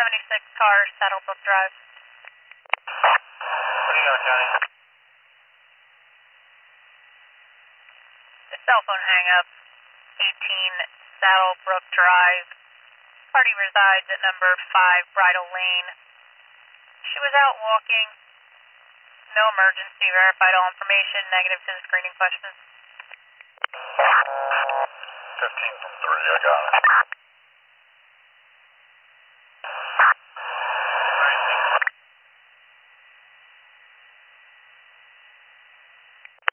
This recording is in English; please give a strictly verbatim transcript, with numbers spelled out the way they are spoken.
seventy-six car, Saddlebrook Drive. What do you got, Johnny? The cell phone hang up, eighteen Saddlebrook Drive. Party resides at number five Bridle Lane. She was out walking. No emergency. Verified all information. Negative to the screening question. fifteen from three, I got it.